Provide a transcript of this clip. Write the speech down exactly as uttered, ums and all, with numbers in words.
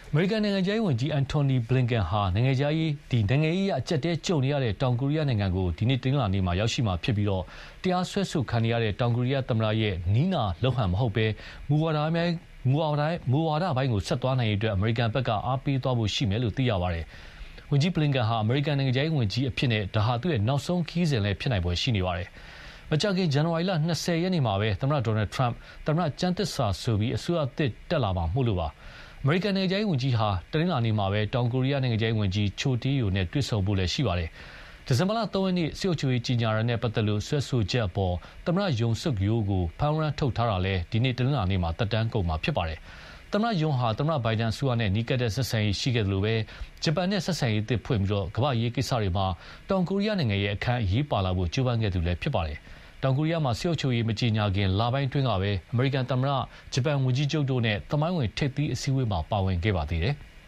အမေရိကန်နိုင်ငံခြားရေးဝန်ကြီးအန်တိုနီဘလင်ကန်ဟာနိုင်ငံခြားရေးဒီနိုင်ငံရေးအကြက်တဲကြုံနေရတဲ့တောင်ကိုရီးယားနိုင်ငံကိုဒီနေ့တင်းလာနေမှာရောက်ရှိမှာဖြစ်ပြီးတော့တရားစွဲဆိုခံရတဲ့တောင်ကိုရီးယားသမ္မတရဲ့နီးနာလုံဟန်မဟုတ်ပဲမူဝါဒပိုင်းမူဝါဒမူဝါဒပိုင်းကိုဆက်သွားနိုင်တဲ့အတွက်အမေရိကန်ဘက်ကအားပေးသွားဖို့ရှိမယ်လို့သိရပါတယ်။ဝန်ကြီးဘလင်ကန်ဟာအမေရိကန်နိုင်ငံခြားရေးဝန်ကြီးအဖြစ်နဲ့ဒါဟာသူ့ရဲ့နောက်ဆုံးခီးစဉ်လည်းဖြစ်နိုင်ပွဲရှိနေပါတယ်။မကြာခင်ဇန်နဝါရီလ၂၀ရက်နေ့မှာပဲသမ္မတဒေါ်နယ်ထရမ့်သမ္မတကျန်းသစ္စာဆိုပြီးအစိုးရသစ်တက်လာမှာမို့လို့ပါအမေရိကန်နိုင်ငံခြားရေးဝန်ကြီးဟာတနင်္လာနေ့မှာပဲတောင်ကိုရီးယားနိုင်ငံခြားရေးဝန်ကြီးချိုတီယိုနဲ့တွေ့ဆုံဖို့လည်းရှိပါတယ်။ဒီဇင်ဘာလ၃ရက်နေ့စစ်အုပ်ချုပ်ရေးကြီးညာရတဲ့ပတ်သက်လို့ဆွဲဆိုချက်အပေါ်သမ္မတယုံဆုကယိုးကိုဖမ်းရမ်းထုတ်ထားတာလဲဒီနေ့တနင်္လာနေ့မှာတက်တန်းကုန်မှာဖြစ်ပါတယ်။သမ္မတယုံဟာသမ္မတဘိုင်ဒန်အစိုးရနဲ့နီးကပ်တဲ့ဆက်ဆံရေးရှိခဲ့တယ်လို့ပဲဂျပန်နဲ့ဆက်ဆံရေးသစ်ဖွင့်ပြီးတော့ကမ္ဘာရေးကိစ္စတွေမှာတောင်ကိုရီးယားနိုင်ငံရဲ့အခမ်းအရေးပါလာဖို့ကြိုးပမ်းခဲ့သူလည်းဖြစ်ပါတယ်။တောင်ကိုရီးယားမှာစစ်အုပ်ချုပ်ရေးမကြေညာခင်လပိုင်းတွင်းကပဲအမေရိကန်သမ္မတဂျပန်ဝန်ကြီးချုပ်တို့နဲ့သမိုင်းဝင်ထိပ်သီးအစည်းအဝေးမှာပါဝင်ခဲ့ပါသေးတယ်။